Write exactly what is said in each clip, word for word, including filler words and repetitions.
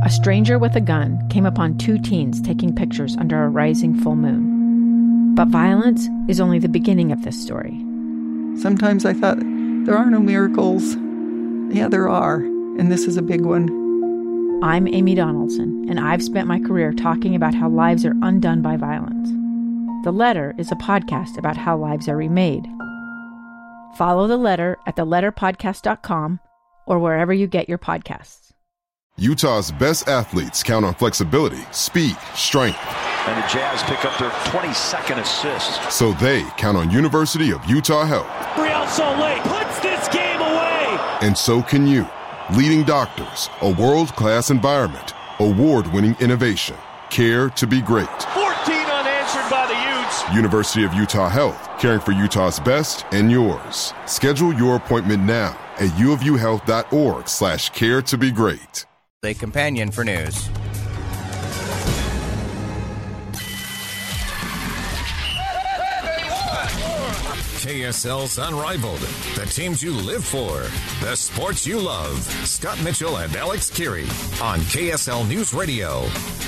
a stranger with a gun came upon two teens taking pictures under a rising full moon. But violence is only the beginning of this story. Sometimes I thought, there are no miracles. Yeah, there are, and this is a big one. I'm Amy Donaldson, and I've spent my career talking about how lives are undone by violence. The Letter is a podcast about how lives are remade. Follow The Letter at the letter podcast dot com or wherever you get your podcasts. Utah's best athletes count on flexibility, speed, strength. And the Jazz pick up their twenty-second assist. So they count on University of Utah Health. Real Salt Lake puts this game away. And so can you. Leading doctors, a world-class environment, award-winning innovation, care to be great. fourteen unanswered by the Utes. University of Utah Health, caring for Utah's best and yours. Schedule your appointment now at uofuhealth.org slash care to be great. A companion for news. K S L's Unrivaled. The teams you live for. The sports you love. Scott Mitchell and Alex Keary on K S L News Radio.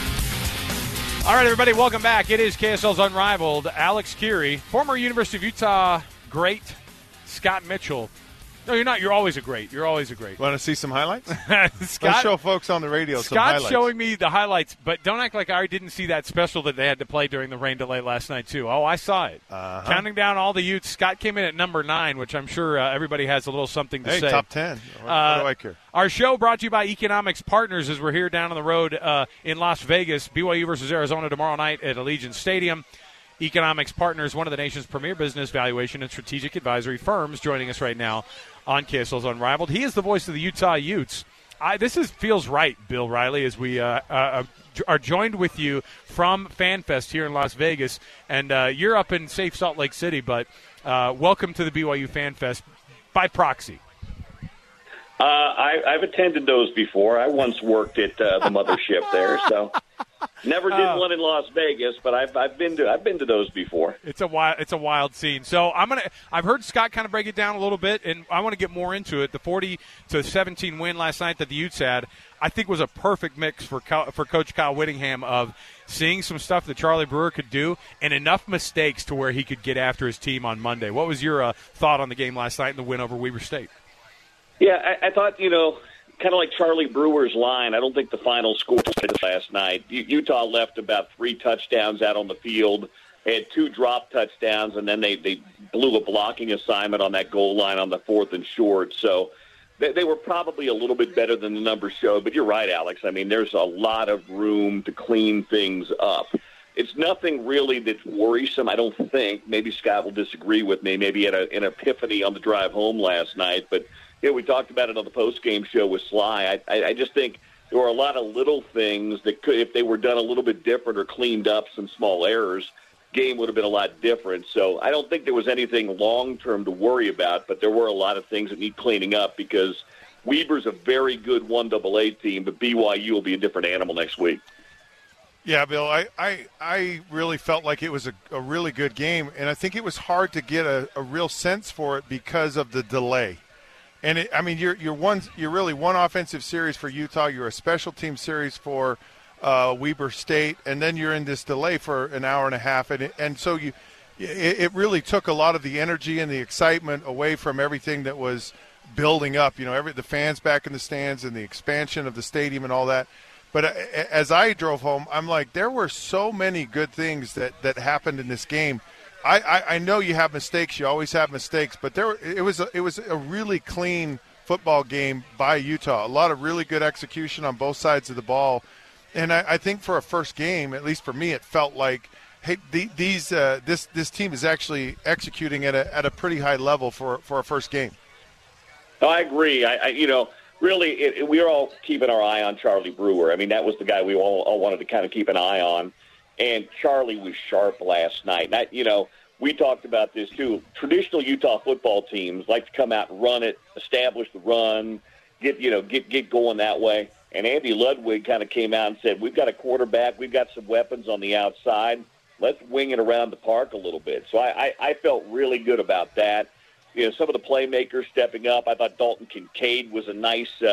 All right, everybody, welcome back. It is K S L's Unrivaled. Alex Keary, former University of Utah great Scott Mitchell. No, you're not. You're always a great. You're always a great. Want to see some highlights? Scott, Let's show folks on the radio some Scott's highlights. showing me the highlights, but don't act like I didn't see that special that they had to play during the rain delay last night, too. Oh, I saw it. Uh-huh. Counting down all the Utes. Scott came in at number nine, which I'm sure uh, everybody has a little something to hey, say. Hey, top ten. What, uh, what do I care? Our show brought to you by Economics Partners as we're here down on the road uh, in Las Vegas. B Y U versus Arizona tomorrow night at Allegiant Stadium. Economics Partners, one of the nation's premier business valuation and strategic advisory firms, joining us right now on K S L's Unrivaled. He is the voice of the Utah Utes. I, this is feels right, Bill Riley, as we uh, uh, are joined with you from FanFest here in Las Vegas. And uh, you're up in safe Salt Lake City, but uh, welcome to the B Y U FanFest by proxy. Uh, I, I've attended those before. I once worked at uh, the mothership there, so never did uh, one in Las Vegas. But I've I've been to I've been to those before. It's a wild it's a wild scene. So I'm gonna I've heard Scott kind of break it down a little bit, and I want to get more into it. The forty to seventeen win last night that the Utes had, I think, was a perfect mix for for Coach Kyle Whittingham of seeing some stuff that Charlie Brewer could do and enough mistakes to where he could get after his team on Monday. What was your uh, thought on the game last night and the win over Weber State? Yeah, I, I thought, you know, kind of like Charlie Brewer's line, I don't think the final score was last night. U- Utah left about three touchdowns out on the field, had two drop touchdowns, and then they, they blew a blocking assignment on that goal line on the fourth and short. So they, they were probably a little bit better than the numbers showed. But you're right, Alex. I mean, there's a lot of room to clean things up. It's nothing really that's worrisome, I don't think. Maybe Scott will disagree with me. Maybe he had a, an epiphany on the drive home last night. But yeah, we talked about it on the post-game show with Sly. I, I, I just think there were a lot of little things that could, if they were done a little bit different or cleaned up, some small errors, game would have been a lot different. So I don't think there was anything long-term to worry about, but there were a lot of things that need cleaning up because Weber's a very good one double A team, but B Y U will be a different animal next week. Yeah, Bill, I, I, I really felt like it was a, a really good game, and I think it was hard to get a, a real sense for it because of the delay. And it, I mean, you're you're one you're really one offensive series for Utah. You're a special team series for uh, Weber State, and then you're in this delay for an hour and a half. And it, and so you, it, it really took a lot of the energy and the excitement away from everything that was building up. You know, every the fans back in the stands and the expansion of the stadium and all that. But as I drove home, I'm like, there were so many good things that, that happened in this game. I, I, I know you have mistakes. You always have mistakes, but there it was a, it was a really clean football game by Utah. A lot of really good execution on both sides of the ball, and I, I think for a first game, at least for me, it felt like, hey, the, these uh, this this team is actually executing at a at a pretty high level for for a first game. I agree. I, I you know. Really, it, it, we were all keeping our eye on Charlie Brewer. I mean, that was the guy we all, all wanted to kind of keep an eye on. And Charlie was sharp last night. And I, you know, we talked about this, too. Traditional Utah football teams like to come out and run it, establish the run, get, you know, get, get going that way. And Andy Ludwig kind of came out and said, we've got a quarterback, we've got some weapons on the outside. Let's wing it around the park a little bit. So I, I, I felt really good about that. You know, some of the playmakers stepping up. I thought Dalton Kincaid was a nice uh,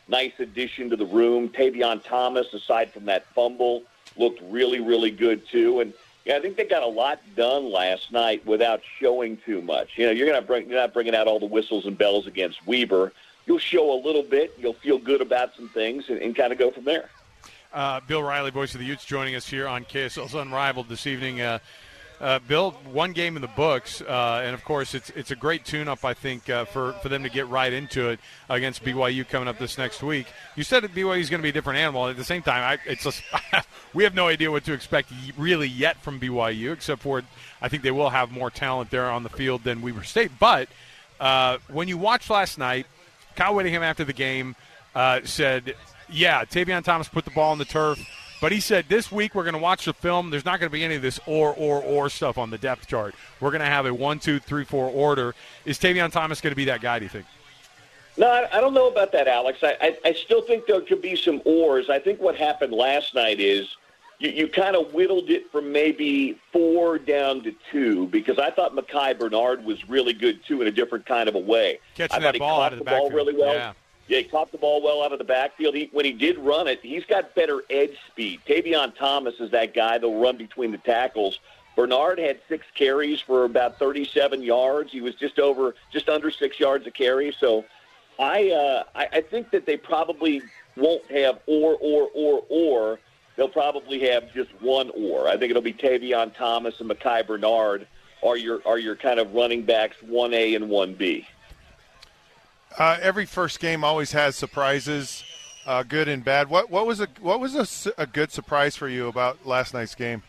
nice addition to the room. Tavion Thomas, aside from that fumble, looked really, really good too. And yeah, I think they got a lot done last night without showing too much. You know, you're gonna bring, you're not bringing out all the whistles and bells against Weber. You'll show a little bit. You'll feel good about some things, and, and kind of go from there. Uh, Bill Riley, voice of the Utes, joining us here on K S L's Unrivaled this evening. Uh, uh, Bill, one game in the books, uh, and of course, it's it's a great tune-up, I think, uh, for for them to get right into it against B Y U coming up this next week. You said that B Y U is going to be a different animal. At the same time, I, it's just, we have no idea what to expect really yet from B Y U, except for I think they will have more talent there on the field than Weber State. But uh, when you watched last night, Kyle Whittingham after the game uh, said, yeah, Tavion Thomas put the ball on the turf, but he said this week we're going to watch the film. There's not going to be any of this or, or, or stuff on the depth chart. We're going to have a one, two, three, four order. Is Tavion Thomas going to be that guy, do you think? No, I, I don't know about that, Alex. I, I, I still think there could be some ors. I think what happened last night is you, you kind of whittled it from maybe four down to two, because I thought Mekhi Bernard was really good, too, in a different kind of a way. Catching I that he ball out of the, the ball backfield. really well. Yeah. Yeah, he caught the ball well out of the backfield. He, when he did run it, he's got better edge speed. Tavion Thomas is that guy that'll run between the tackles. Bernard had six carries for about thirty-seven yards. He was just over, just under six yards a carry. So I, uh, I, I think that they probably won't have or, or, or, or. They'll probably have just one or. I think it'll be Tavion Thomas and Mekhi Bernard are your are your kind of running backs, one A and one B. Uh, every first game always has surprises, uh, good and bad. What what was a what was a, a good surprise for you about last night's game?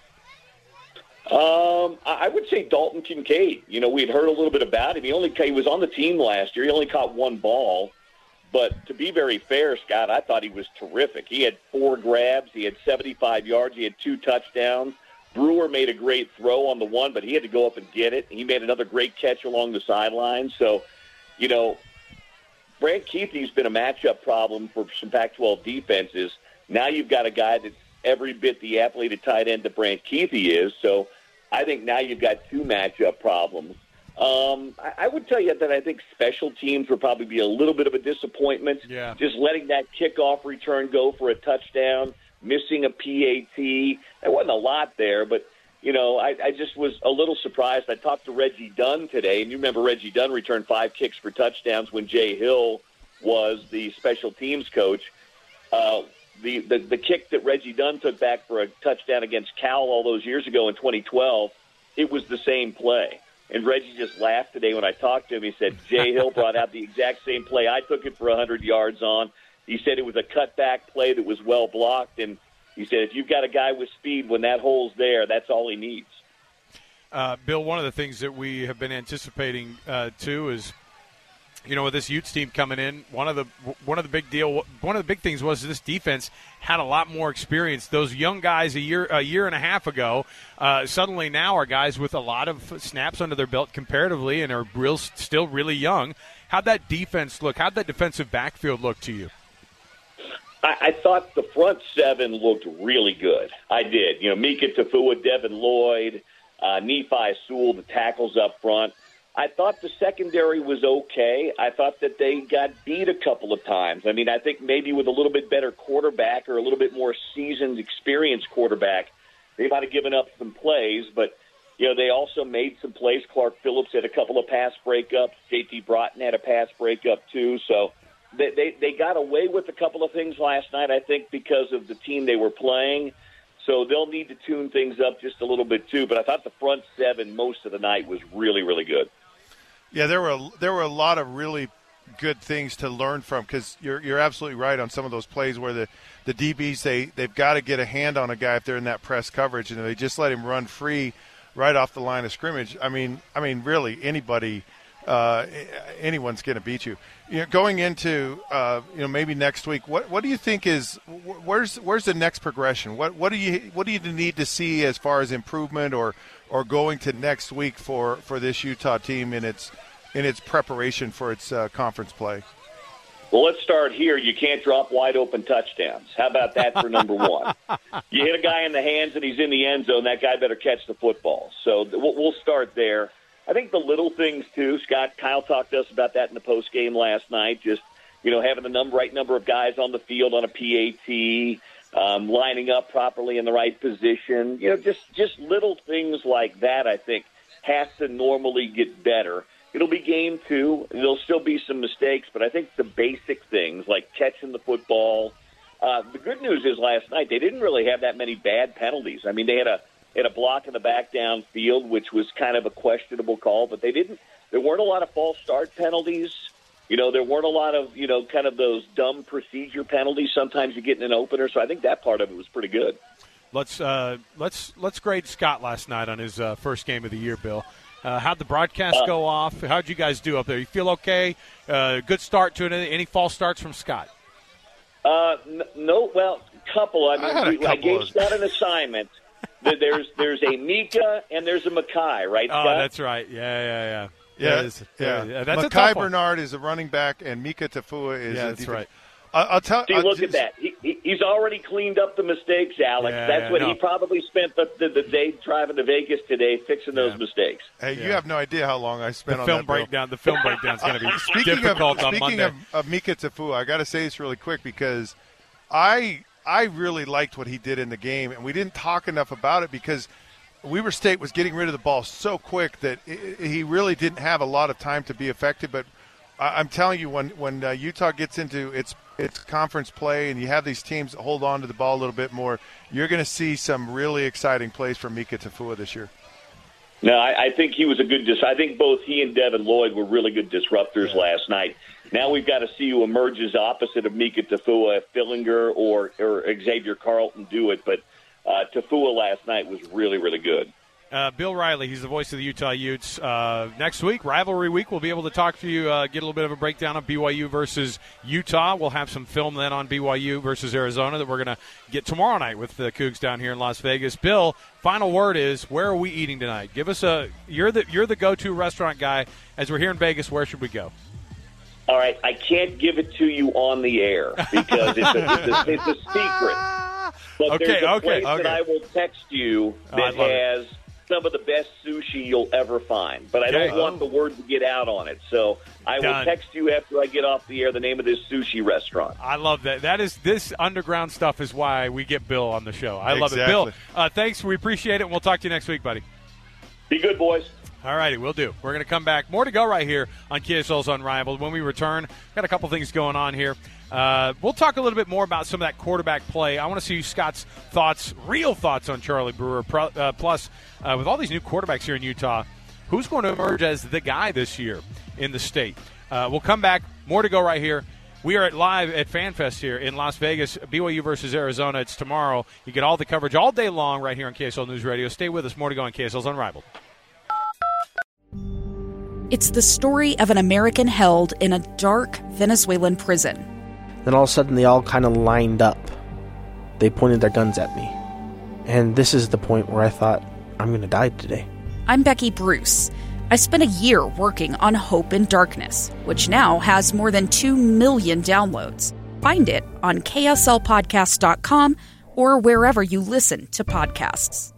Um, I would say Dalton Kincaid. You know, we had heard a little bit about him. He only he was on the team last year. He only caught one ball, but to be very fair, Scott, I thought he was terrific. He had four grabs. He had seventy-five yards. He had two touchdowns. Brewer made a great throw on the one, but he had to go up and get it. He made another great catch along the sideline. So, you know, Brant Kuithe's been a matchup problem for some Pac twelve defenses. Now you've got a guy that's every bit the athlete at tight end that Brant Kuithe is. So I think now you've got two matchup problems. Um, I, I would tell you that I think special teams would probably be a little bit of a disappointment. Yeah. Just letting that kickoff return go for a touchdown, missing a P A T. There wasn't a lot there, but you know, I, I just was a little surprised. I talked to Reggie Dunn today, and you remember Reggie Dunn returned five kicks for touchdowns when Jay Hill was the special teams coach. Uh, the, the, the kick that Reggie Dunn took back for a touchdown against Cal all those years ago in twenty twelve, it was the same play. And Reggie just laughed today when I talked to him. He said, Jay Hill brought out the exact same play I took it for one hundred yards on. He said it was a cutback play that was well blocked, and he said, if you've got a guy with speed, when that hole's there, that's all he needs. Uh, Bill, one of the things that we have been anticipating, uh, too, is, you know, with this Utes team coming in, one of the one of the big deal, one of the big things was this defense had a lot more experience. Those young guys a year a year and a half ago, uh, suddenly now are guys with a lot of snaps under their belt comparatively and are real, still really young. How'd that defense look? How'd that defensive backfield look to you? I, I thought the front seven looked really good. I did. You know, Mika Tafua, Devin Lloyd, uh, Nephi Sewell, the tackles up front. I thought the secondary was okay. I thought that they got beat a couple of times. I mean, I think maybe with a little bit better quarterback or a little bit more seasoned, experienced quarterback, they might have given up some plays. But, you know, they also made some plays. Clark Phillips had a couple of pass breakups. J T Broughton had a pass breakup, too. So They, they they got away with a couple of things last night, I think, because of the team they were playing. So they'll need to tune things up just a little bit, too. But I thought the front seven most of the night was really, really good. Yeah, there were a, there were a lot of really good things to learn from, because you're you're absolutely right on some of those plays where the, the D Bs, they, they've got to get a hand on a guy if they're in that press coverage, and they just let him run free right off the line of scrimmage. I mean, I mean, really, anybody – Uh, anyone's going to beat you. You know, going into uh, you know maybe next week, what what do you think is where's where's the next progression? What what do you what do you need to see as far as improvement or or going to next week for, for this Utah team in its in its preparation for its uh, conference play? Well, let's start here. You can't drop wide open touchdowns. How about that for number one? You hit a guy in the hands and he's in the end zone. That guy better catch the football. So we'll, we'll start there. I think the little things, too, Scott, Kyle talked to us about that in the post game last night, just, you know, having the number, right number of guys on the field on a P A T, um, lining up properly in the right position. You know, just, just little things like that, I think, has to normally get better. It'll be game two. There'll still be some mistakes, but I think the basic things like catching the football. Uh, the good news is last night they didn't really have that many bad penalties. I mean, they had a had a block in the back downfield, which was kind of a questionable call, but they didn't. There weren't a lot of false start penalties. You know, there weren't a lot of, you know, kind of those dumb procedure penalties. Sometimes you get in an opener, so I think that part of it was pretty good. Let's uh, let's let's grade Scott last night on his uh, first game of the year, Bill. Uh, how'd the broadcast uh, go off? How'd you guys do up there? You feel okay? Uh, good start to it. Any false starts from Scott? Uh, n- no, well, couple. I mean, I, we, couple I gave of... Scott an assignment. there's there's a Mika and there's a Makai, right, Scott? Oh, that's right. Yeah, yeah, yeah. Yeah, that is, yeah. yeah. That's Makai a tough Bernard is a running back, and Mika Tafua is yeah, a that's defense. right. I'll, I'll tell. See, I'll look just, at that. He, he, he's already cleaned up the mistakes, Alex. Yeah, That's yeah, what no. he probably spent the, the, the day driving to Vegas today, fixing Yeah. those mistakes. Hey, Yeah. you have no idea how long I spent The on film that. Bill. breakdown. The film breakdown is going to be Speaking difficult of, on speaking Monday. of, of Mika Tafua, I got to say this really quick because I I really liked what he did in the game, and we didn't talk enough about it because Weber State was getting rid of the ball so quick that it, he really didn't have a lot of time to be effective. But I, I'm telling you, when when uh, Utah gets into its its conference play and you have these teams that hold on to the ball a little bit more, you're going to see some really exciting plays from Mika Tafua this year. No, I, I think he was a good dis- – I think both he and Devin Lloyd were really good disruptors yeah. last night. Now we've got to see who emerges opposite of Mika Tafua, if Fillinger or, or Xavier Carlton do it. But uh, Tafua last night was really, really good. Uh, Bill Riley, he's the voice of the Utah Utes. Uh, next week, Rivalry Week, we'll be able to talk to you, uh, get a little bit of a breakdown of B Y U versus Utah. We'll have some film then on B Y U versus Arizona that we're going to get tomorrow night with the Cougs down here in Las Vegas. Bill, final word is, where are we eating tonight? Give us a you're the you're the go-to restaurant guy. As we're here in Vegas, where should we go? All right, I can't give it to you on the air because it's a, it's a, it's a secret. But Okay, there's a okay, place okay. that I will text you that Oh, I love has it. some of the best sushi you'll ever find. But I Okay. don't want the word to get out on it. So I Done. will text you after I get off the air the name of this sushi restaurant. I love that. That is this underground stuff is why we get Bill on the show. I love it. Exactly. Bill, uh, thanks. We appreciate it, and we'll talk to you next week, buddy. Be good, boys. All righty, we'll do. We're going to come back. More to go right here on K S L's Unrivaled. When we return, got a couple things going on here. Uh, we'll talk a little bit more about some of that quarterback play. I want to see Scott's thoughts, real thoughts on Charlie Brewer. Pro, uh, plus, uh, with all these new quarterbacks here in Utah, who's going to emerge as the guy this year in the state? Uh, we'll come back. More to go right here. We are at live at FanFest here in Las Vegas. B Y U versus Arizona. It's tomorrow. You get all the coverage all day long right here on K S L News Radio. Stay with us. More to go on K S L's Unrivaled. It's the story of an American held in a dark Venezuelan prison. Then all of a sudden they all kind of lined up. They pointed their guns at me. And this is the point where I thought, I'm going to die today. I'm Becky Bruce. I spent a year working on Hope in Darkness, which now has more than two million downloads. Find it on K S L podcast dot com or wherever you listen to podcasts.